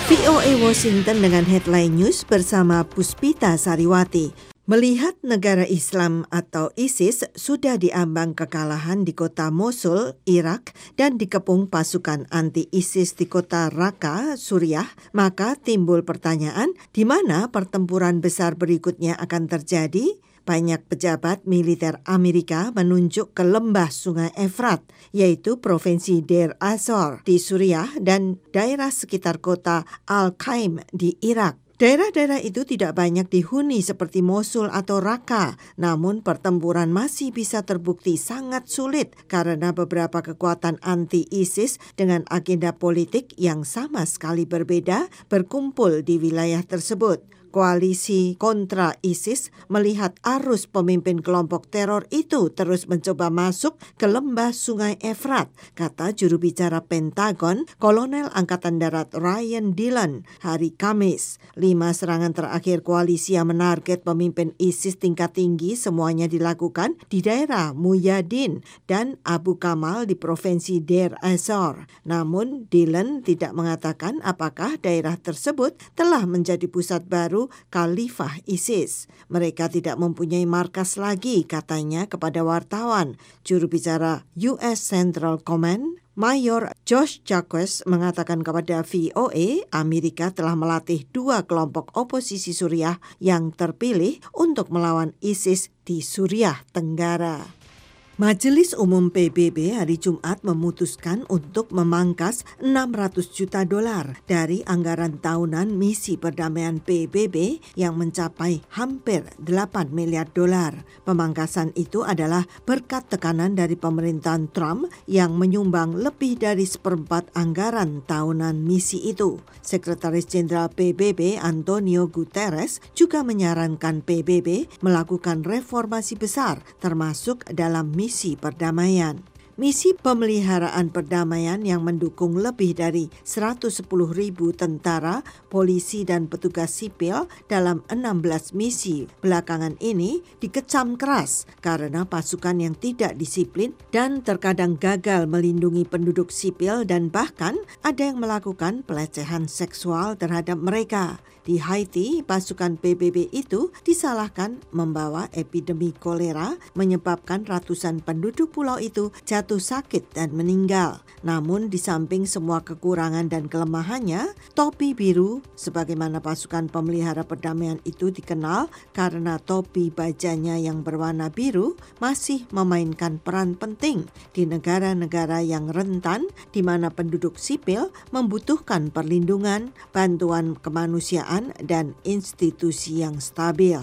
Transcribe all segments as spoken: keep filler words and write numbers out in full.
V O A Washington dengan headline news bersama Puspita Sariwati. Melihat negara Islam atau ISIS sudah diambang kekalahan di kota Mosul, Irak, dan dikepung pasukan anti-ISIS di kota Raqqa, Suriah, maka timbul pertanyaan di mana pertempuran besar berikutnya akan terjadi? Banyak pejabat militer Amerika menunjuk ke lembah Sungai Efrat, yaitu Provinsi Deir az-Zor di Suriah dan daerah sekitar kota Al-Qaim di Irak. Daerah-daerah itu tidak banyak dihuni seperti Mosul atau Raqqa, namun pertempuran masih bisa terbukti sangat sulit karena beberapa kekuatan anti-ISIS dengan agenda politik yang sama sekali berbeda berkumpul di wilayah tersebut. Koalisi kontra ISIS melihat arus pemimpin kelompok teror itu terus mencoba masuk ke lembah Sungai Efrat, kata juru bicara Pentagon, Kolonel Angkatan Darat Ryan Dillon, hari Kamis. Lima serangan terakhir koalisi yang menarget pemimpin ISIS tingkat tinggi semuanya dilakukan di daerah Muyadin dan Abu Kamal di Provinsi Deir az-Zor. Namun Dillon tidak mengatakan apakah daerah tersebut telah menjadi pusat baru Khalifah ISIS. Mereka tidak mempunyai markas lagi, katanya kepada wartawan. Juru bicara U S Central Command, Mayor Josh Jacques mengatakan kepada V O A, Amerika telah melatih dua kelompok oposisi Suriah yang terpilih untuk melawan ISIS di Suriah Tenggara. Majelis Umum P B B hari Jumat memutuskan untuk memangkas enam ratus juta dolar dari anggaran tahunan misi perdamaian P B B yang mencapai hampir delapan miliar dolar. Pemangkasan itu adalah berkat tekanan dari pemerintahan Trump yang menyumbang lebih dari seperempat anggaran tahunan misi itu. Sekretaris Jenderal P B B Antonio Guterres juga menyarankan P B B melakukan reformasi besar termasuk dalam misi Misi perdamaian. Misi pemeliharaan perdamaian yang mendukung lebih dari seratus sepuluh ribu tentara, polisi, dan petugas sipil dalam enam belas misi belakangan ini dikecam keras karena pasukan yang tidak disiplin dan terkadang gagal melindungi penduduk sipil dan bahkan ada yang melakukan pelecehan seksual terhadap mereka. Di Haiti, pasukan P B B itu disalahkan membawa epidemi kolera menyebabkan ratusan penduduk pulau itu jatuh sakit dan meninggal. Namun di samping semua kekurangan dan kelemahannya, topi biru sebagaimana pasukan pemelihara perdamaian itu dikenal karena topi bajanya yang berwarna biru masih memainkan peran penting di negara-negara yang rentan di mana penduduk sipil membutuhkan perlindungan, bantuan kemanusiaan, dan institusi yang stabil.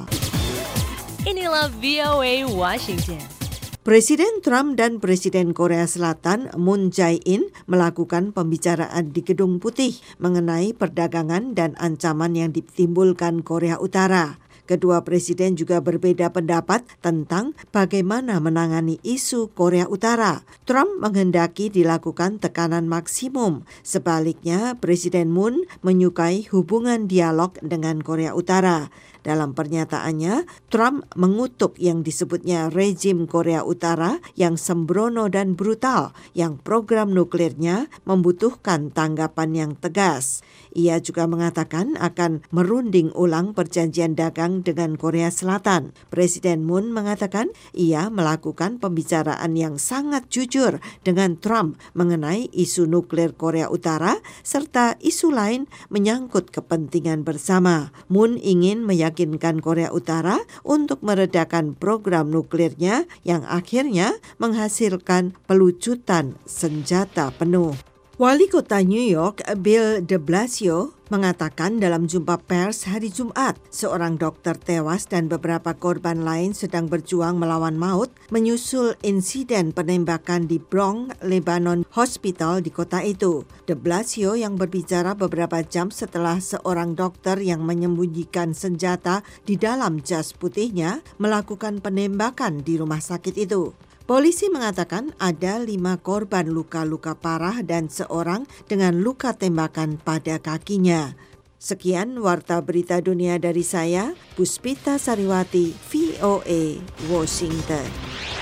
Inilah V O A Washington. Presiden Trump dan Presiden Korea Selatan Moon Jae-in melakukan pembicaraan di Gedung Putih mengenai perdagangan dan ancaman yang ditimbulkan Korea Utara. Kedua presiden juga berbeda pendapat tentang bagaimana menangani isu Korea Utara. Trump menghendaki dilakukan tekanan maksimum. Sebaliknya, Presiden Moon menyukai hubungan dialog dengan Korea Utara. Dalam pernyataannya, Trump mengutuk yang disebutnya rezim Korea Utara yang sembrono dan brutal, yang program nuklirnya membutuhkan tanggapan yang tegas. Ia juga mengatakan akan merunding ulang perjanjian dagang dengan Korea Selatan. Presiden Moon mengatakan ia melakukan pembicaraan yang sangat jujur dengan Trump mengenai isu nuklir Korea Utara serta isu lain menyangkut kepentingan bersama. Moon ingin meyakinkan meyakinkan Korea Utara untuk meredakan program nuklirnya yang akhirnya menghasilkan pelucutan senjata penuh. Wali Kota New York, Bill de Blasio, mengatakan dalam jumpa pers hari Jumat, seorang dokter tewas dan beberapa korban lain sedang berjuang melawan maut menyusul insiden penembakan di Bronx Lebanon Hospital di kota itu. De Blasio yang berbicara beberapa jam setelah seorang dokter yang menyembunyikan senjata di dalam jas putihnya melakukan penembakan di rumah sakit itu. Polisi mengatakan ada lima korban luka-luka parah dan seorang dengan luka tembakan pada kakinya. Sekian Warta Berita Dunia dari saya, Puspita Sariwati, V O A, Washington.